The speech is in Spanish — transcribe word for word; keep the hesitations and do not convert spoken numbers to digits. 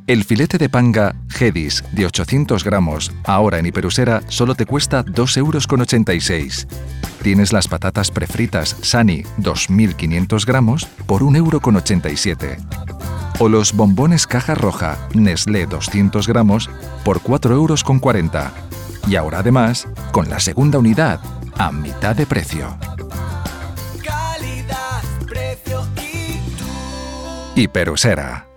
El filete de panga Hedis de ochocientos gramos, ahora en Hiperusera, solo te cuesta dos euros con ochenta y seis. Tienes las patatas prefritas Sani dos mil quinientos gramos por un euro con ochenta y siete. O los bombones caja roja Nestlé doscientos gramos por cuatro euros con cuarenta. Y ahora además, con la segunda unidad, a mitad de precio. Calidad, precio y tú. Hiperusera.